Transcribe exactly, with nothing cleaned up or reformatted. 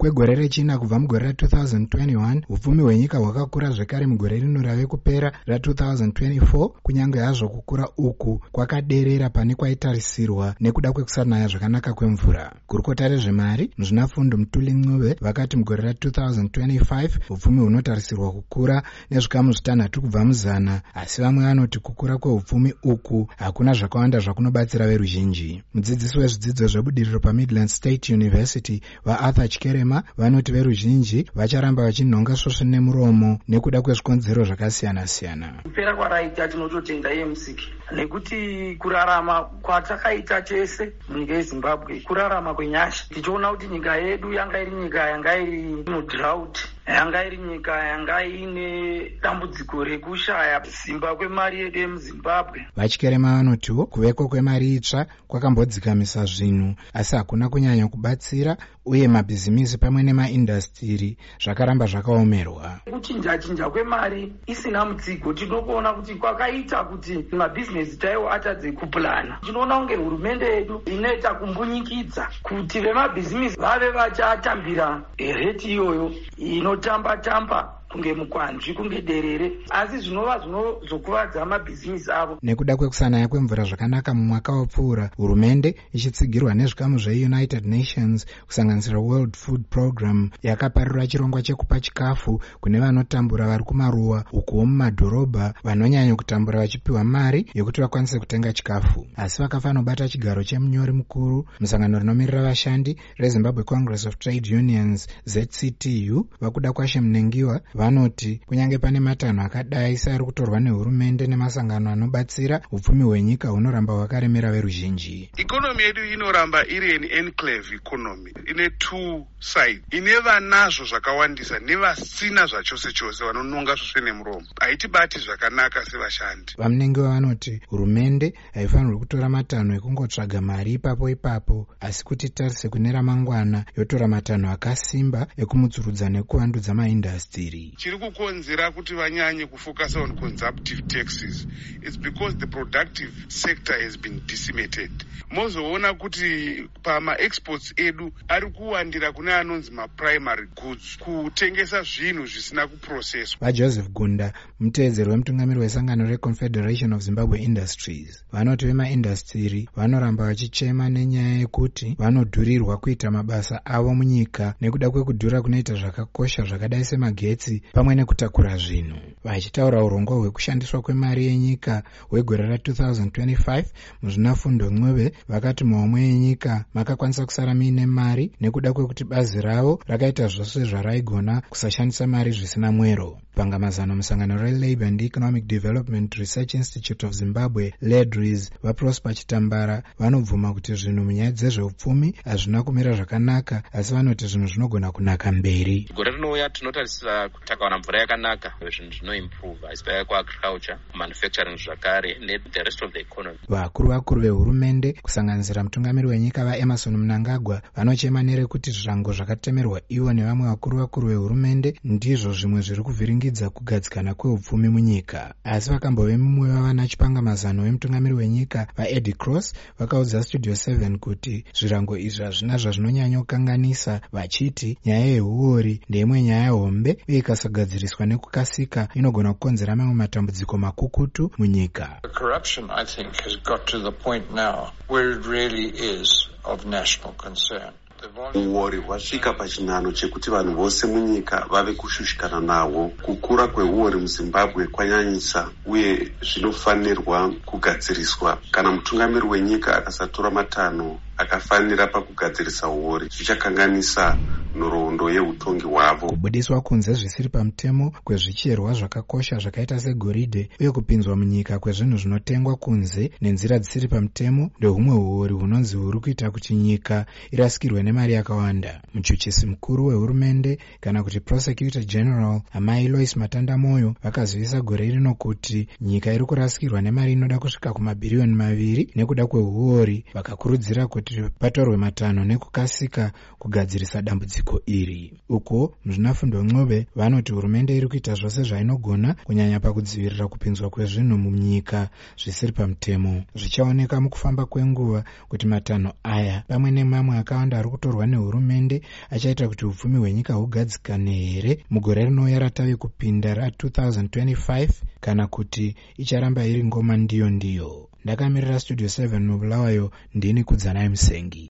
kwegore rechina kubva mugore ra two thousand twenty-one, upfumi hwenyika hwakakura zvekare mugore rino rave kupera ra two thousand twenty-four, kunyange hazvo kukura uku kwakaderera pane kwaitarisirwa nekuda kwekusanaya zvakanaka kwemvura. Gurukota rezvemari muzvinafundo Mutuli Ncube vakati mugore ra two thousand twenty-five upfumi hunotarisirwa kukura nezvikamu zvitanhatu kubva muzana, asi vamwe vanoti kukura kweupfumi uku hakuna zvakawanda zvakunobatsira veruzhinji. Mudzidzisi wezvidzidzo zvebudiriro paMidland State University vaArthur Chikerema vanoti veruzhinji vacharamba vachinhonga svosve nemuromo nekuda kwezvikonzero zvakasiyana-siyana. Kupera kwaraita tinototenga E M C nekuti kurarama kwatakaita tese munyika yeZimbabwe kurarama kwenyasha, tichiona kuti nyika yedu yanga iri nyika yanga iri mudrought, yanga iri nyika yanga ine dambudziko rekushaya simba kwemari yedu yemuZimbabwe. Vachikerema vanotiwo kuvekwa kwemari itsva kwakambodzikamisa zvinhu, asi hakuna kunyanya kubatsira uye mabhizimisi pamwe nemaindastiri zvakaramba zvakaomerwa. Kuchinja-chinja kwemari isina mutsigo tinokuona kuti kwakaita kuti mabhizinesi chaiwo atadze kupulana. Tinoona kunge hurumende yedu inoita kumbunyikidza kuti vemabhizimisi vave vachatambira reti iyoyo inotamba-tamba kunge mukwanzvi kunge derere, asi zvinova zvinozokuvadza mabhizimisi avo. Nekuda kwekusanaya kwemvura zvakanaka mumwaka wapfuura, hurumende ichitsigirwa nezvikamu zveUnited Nations kusanganisira World Food Program yakaparura chirongwa chekupa chikafu kune vanotambura vari kumaruwa ukuwo mumadhorobha vanonyanya kutambura vachipiwa mari yokuti vakwanise kutenga chikafu. Asi vakafanira kubata chigaro chemunyori mukuru musangano rinomirira vashandi reZimbabwe Congress of Trade Unions Z C T U vakuda kwashe Mnengiwa vanoti kunyange pane matanho akadai seari kutorwa nehurumende nemasangano anobatsira, upfumi hwenyika hunoramba hwakaremera veruzhinji. Ikonomi yedu inoramba iri an enclave economy ine two side, ine vanazvo zvakawandisa nevasina zvachose chose vanononga svosve nemuromo. Haitibati zvakanaka sevashandi. Vamnengiwa vanoti hurumende haifanirwi kutora matanho ekungotsvaga mari ipapo ipapo, asi kuti tarise kune ramangwana yotora matanho akasimba ekumutsurudza nekuvandudza maindastiri. Chiri kukonzera kuti vanyanye kufocus on consumptive taxes, it's because the productive sector has been decimated. Mozoona kuti pama exports edu ari kuwandira kune anonzi ma primary goods, kutengesa zvinhu zvisina kuprocesswa. VaJoseph Gunda muteedzeri wemutungamiri wesangano reConfederation of Zimbabwe Industries vanoti vemaindastiri vanoramba vachichema nenyaya yekuti vanodhurirwa kuita mabasa avo munyika nekuda kwekudhura kunoita zvakakosha zvakadai semagetsi pamwe nekutakura zvinhu. Vachitaura urongwa hwekushandiswa kwemari yenyika hwegore ra two thousand twenty-five, muzvinafundo Ncube vakati muhomwe yenyika makakwanisa kusara muine mari nekuda kwekuti bazi ravo rakaita zvose zvaraigona kusashandisa mari zvisina mwero. Pangamazano musangano reLabour and Economic Development Research Institute of Zimbabwe LEDRIS vaProsper Chitambara vanobvuma kuti zvinhu munyaya dzezveupfumi hazvina kumira zvakanaka, asi vanoti zvinhu zvinogona kunaka mberi. Gore rinouya tinotarisira takawana mvura yakanaka, zvinhu zvinoimprove aspire kuagriculture, manufacturing zvakare ne the rest of the economy. Vakuru vakuru vehurumende kusanganisira mutungamiri wenyika vaEmerson Mnangagwa vanochema nerekuti zvirango zvakatemerwa ivo nevamwe vakuru vakuru vehurumende ndizvo zvimwe zviri kuvhiringidza kugadzikana kweupfumi munyika. Asi vakambove mumwe vavana chipangamazano wemutungamiri wenyika vaEddie Cross vakaudza Studio seven kuti zvirango izvi hazvina zvazvinonyanya kukanganisa, vachiti nyaya yehuori ndeimwe nyaya hombe uye ikasagadziriswa nekukasika inogona kukonzera mamwe matambudziko makukutu munyika. Corruption, I think, has got to the point now where it really is of national concern. Uori hwasvika pachinhano chekuti vanhu vose munyika vave kushushikana nawo. Kukura kweuori muZimbabwe kwanyanyisa uye zvinofanirwa kugadziriswa. Kana mutungamiri wenyika akasatora matanho akafanira pakugadzirisa uori, zvichakanganisa nhoroondo yeutongi hwavo. Kubudiswa kunze zvisiri pamutemo kwezvicherwa zvakakosha zvakaita segoridhe uye kupinzwa munyika kwezvinhu zvinotengwa kunze nenzira dzisiri pamutemo ndehumwe huori hunonzi huri kuita kuti nyika irasikirwe nemari yakawanda. Muchuchisi mukuru wehurumende kana kuti Prosecutor General Amai Lois Matandamoyo vakazivisa gore rino kuti nyika iri kurasikirwa nemari inoda kusvika kumabhiriyoni maviri nekuda kwehuori, vakakurudzira kuti patorwe matanho nekukasika kugadzirisa dambudziko dambudziko iri. Uko muzvinafundo Ncube vanoti hurumende iri kuita zvose zvainogona kunyanya pakudzivirira kupinzwa kwezvinhu munyika zvisiri pamutemo. Zvichaoneka mukufamba kwenguva kuti matanho aya pamwe nemamwe akawanda ari kutorwa nehurumende achaita kuti upfumi hwenyika hugadzikane here mugore rinouya ratavi kupinda ra-twenty twenty-five kana kuti icharamba iri ngoma ndiyo ndiyo. Ndakamirira Studio seven mubulawayo, ndini Kudzanai Musengi.